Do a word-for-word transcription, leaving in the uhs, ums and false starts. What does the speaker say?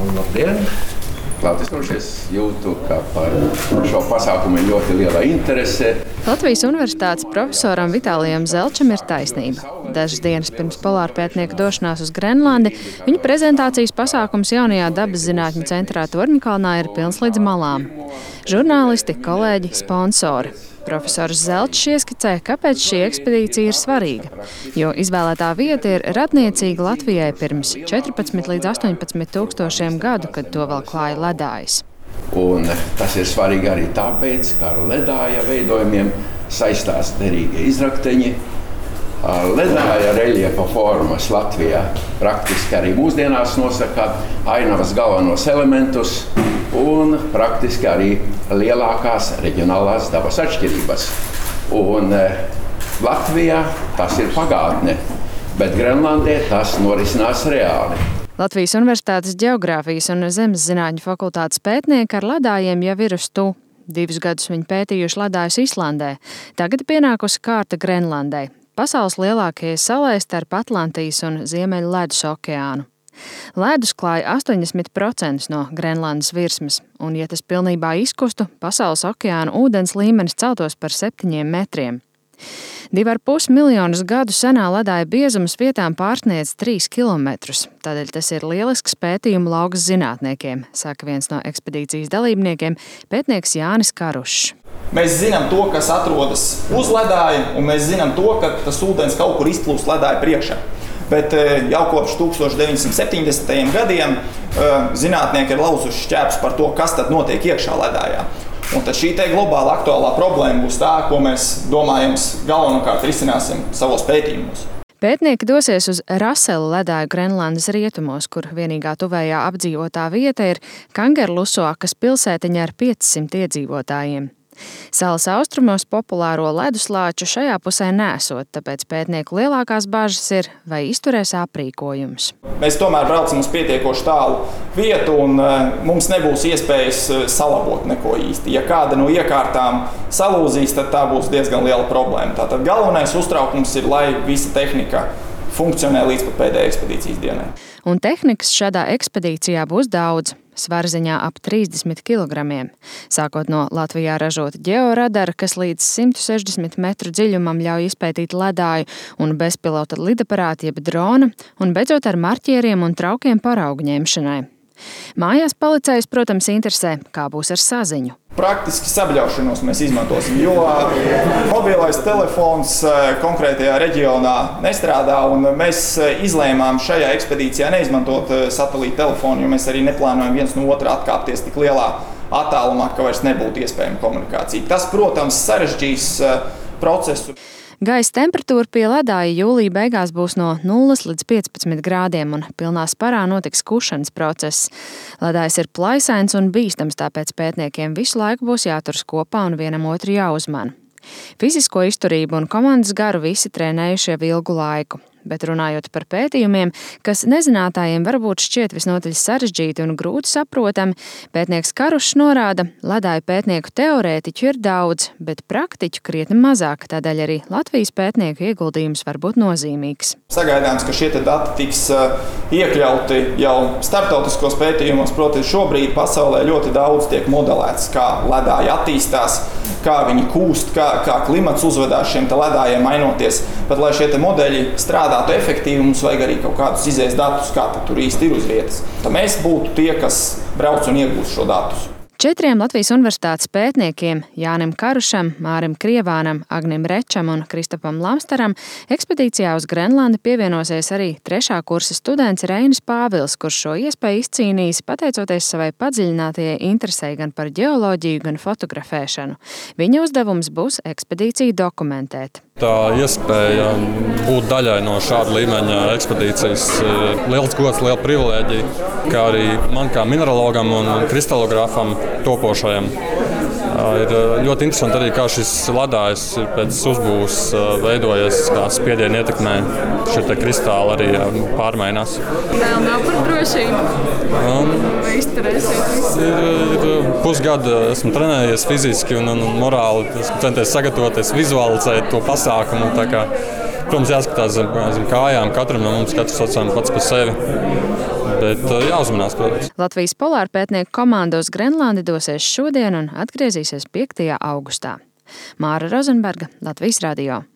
Labdien! Klātesošies jūtu, ka par šo pasākumu ir ļoti liela interese. Latvijas Universitātes profesoram Vitālijam Zelčam ir taisnība. Dažas dienas pirms polārpētnieka došanās uz Grenlandi viņa prezentācijas pasākums jaunajā dabas zinātņu centrā Torņkalnā ir pilns līdz malām. Žurnālisti, kolēģi, sponsori. Profesors Zelčs ieskicē, kāpēc šī ekspedīcija ir svarīga, jo izvēlētā vieta ir radniecīga Latvijai pirms četrpadsmit līdz astoņpadsmit tūkstošiem gadu, kad to vēl klāja ledājs. Un tas ir svarīgi arī tāpēc, ka ar ledāja veidojumiem saistās derīgie izrakteņi. Ledāja reljefa formas Latvijā praktiski arī mūsdienās nosaka ainavas galvenos elementus un praktiski arī lielākās reģionālās dabas atšķirības. Un Latvijā tas ir pagātne, bet Grenlandē tas norisinās reāli. Latvijas Universitātes Ģeogrāfijas un zemes zinātņu fakultātes pētnieki ar ledājiem jau ir uz tu. Divus gadus viņi pētījuši ledājus Islandē. Tagad pienākusi kārta Grenlandai, pasaules lielākajai salai starp Atlantijas un Ziemeļu ledus okeānu. Ledus klāja astoņdesmit procenti no Grenlandes virsmas, un, ja tas pilnībā izkustu, pasaules okeāna ūdens līmenis celtos par septiņiem metriem. Divi ar pus miljonus gadu senā ledāja biezums vietām pārsniedz trīs kilometrus. Tādēļ tas ir lielisks pētījuma lauks zinātniekiem, saka viens no ekspedīcijas dalībniekiem, pētnieks Jānis Karušs. Mēs zinām to, kas atrodas uz ledāja, un mēs zinām to, ka tas ūdens kaut kur izplūst ledāja priekšā. Bet jau kopš tūkstoš deviņsimt septiņdesmitajiem gadiem zinātnieki ir lauzuši šķēpus par to, kas tad notiek iekšā ledājā. Un tad šī te globāla aktuālā problēma būs tā, ko mēs domājams galvenokārt risināsim savos pētījumos. Pētnieki dosies uz Rasela ledāju Grenlandes rietumos, kur vienīgā tuvējā apdzīvotā vieta ir Kangerlusokas pilsētiņa ar piecsimt iedzīvotājiem. Salas austrumos populāro leduslāču šajā pusē nesot, tāpēc pētnieku lielākās bažas ir, vai izturēs aprīkojums. Mēs tomēr braucam uz pietiekoši tālu vietu, un mums nebūs iespējas salabot neko īsti. Ja kāda no iekārtām salūzīs, tad tā būs diezgan liela problēma. Tātad galvenais uztraukums ir, lai visa tehnika funkcionē līdz pat pēdējai ekspedīcijas dienai. Un tehnikas šādā ekspedīcijā būs daudz. Svarziņā ap trīsdesmit kilogramiem. Sākot no Latvijā ražota ģeoradara, kas līdz simt sešdesmit metru dziļumam ļauj izpētīt ledāju, un bezpilota lidaparāta jeb drona, un beidzot ar marķieriem un traukiem paraugu ņemšanai. Mājās palicējus, protams, interesē, kā būs ar saziņu. Praktiski sabļaušanos mēs izmantosim, jo mobilais telefons konkrētajā reģionā nestrādā, un mēs izlēmām šajā ekspedīcijā neizmantot satelīta telefonu, jo mēs arī neplānojam viens no otra atkāpties tik lielā attālumā, ka vairs nebūtu iespējama komunikācija. Tas, protams, sarežģīs procesu. Gaisa temperatūra pie ledāja jūlija beigās būs no nulles līdz piecpadsmit grādiem, un pilnā sparā notiks kušanas process. Ledājs ir plaisains un bīstams, tāpēc pētniekiem visu laiku būs jāturas kopā un vienam otru jāuzmana. Fizisko izturību un komandas garu visi trenējuši jau ilgu laiku. Bet runājot par pētījumiem, kas nezinātājiem varbūt šķiet visnotaļ sarežģīti un grūti saprotami, pētnieks Karušs norāda, ledāju pētnieku teorētiķu ir daudz, bet praktiķu krietni mazāk, tādēļ arī Latvijas pētnieku ieguldījums var būt nozīmīgs. Sagaidāms, ka šie dati tiks iekļauti jau starptautiskos pētījumos, proti šobrīd pasaulē ļoti daudz tiek modelēts, kā ledāji attīstās, kā viņi kūst, kā, kā klimats uzvedās šiem ledājiem mainoties, bet lai šie modeļi strādātu efektīvi, mums vajag arī kaut kādus izējas datus, kā tur īsti ir uz vietas. Tad mēs būtu tie, kas brauc un iegūst šo datus. Četriem Latvijas Universitātes pētniekiem Jānim Karušam, Mārim Krievānam, Agnim Rečam un Kristapam Lamstaram ekspedīcijā uz Grenlandi pievienosies arī trešā kursa students Reinis Pāvils, kurš šo iespēju izcīnījis pateicoties savai padziļinātajai interesei gan par ģeoloģiju, gan fotografēšanu. Viņa uzdevums būs ekspedīciju dokumentēt. Tā iespēja būt daļai no šāda līmeņa ekspedīcijas liels gods, liela privilēģija, kā arī man kā mineralogam un kristalogrāfam topošajam. Ir ļoti interesanti arī, kā šis ledājs pēc uzbūves veidojies, kā spiedienu ietekmē šie te kristāli arī pārmainās. Vēl nav par drošību. Um, Vai izturēsiet visu? Ir, ir pusgadu esmu trenējies fiziski un, un morāli, esmu centies sagatavoties, vizualizēt to pasākumu. Tā kā, protams, jāskatās zem, zem kājām katram no mums, katrs atsām pats par sevi. bet jāuzmanās, protams. Latvijas polārpētnieku komanda uz Grenlandi dosies šodien un atgriezīsies piektajā augustā. Māra Rozenberga, Latvijas radio.